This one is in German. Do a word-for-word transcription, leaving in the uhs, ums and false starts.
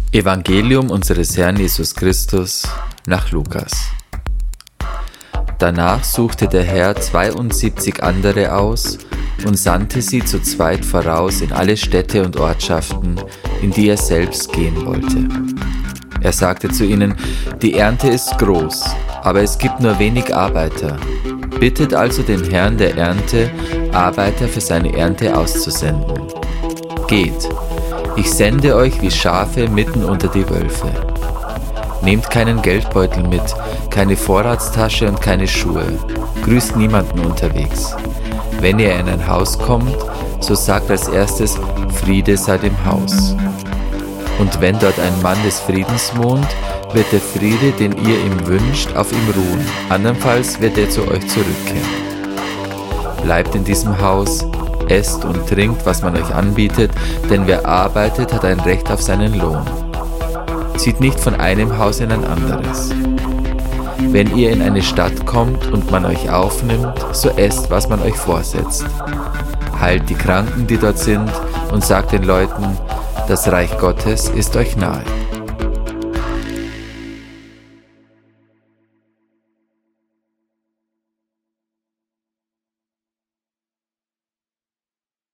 Evangelium unseres Herrn Jesus Christus nach Lukas. Danach suchte der Herr zweiundsiebzig andere aus und sandte sie zu zweit voraus in alle Städte und Ortschaften, in die er selbst gehen wollte. Er sagte zu ihnen: Die Ernte ist groß, aber es gibt nur wenig Arbeiter. Bittet also den Herrn der Ernte, Arbeiter für seine Ernte auszusenden. Geht, ich sende euch wie Schafe mitten unter die Wölfe. Nehmt keinen Geldbeutel mit, keine Vorratstasche und keine Schuhe. Grüßt niemanden unterwegs. Wenn ihr in ein Haus kommt, so sagt als erstes: Friede sei dem Haus. Und wenn dort ein Mann des Friedens wohnt, wird der Friede, den ihr ihm wünscht, auf ihm ruhen. Andernfalls wird er zu euch zurückkehren. Bleibt in diesem Haus, esst und trinkt, was man euch anbietet, denn wer arbeitet, hat ein Recht auf seinen Lohn. Zieht nicht von einem Haus in ein anderes. Wenn ihr in eine Stadt kommt und man euch aufnimmt, so esst, was man euch vorsetzt. Heilt die Kranken, die dort sind, und sagt den Leuten: Das Reich Gottes ist euch nahe.